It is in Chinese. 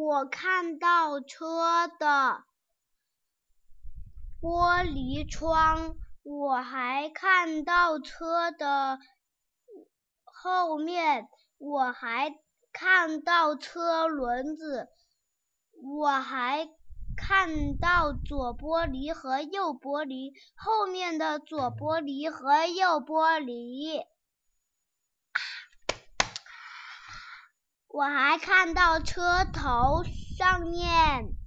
我看到车的玻璃窗，我还看到车的后面，我还看到车轮子，我还看到左玻璃和右玻璃，后面的左玻璃和右玻璃，我还看到车头上面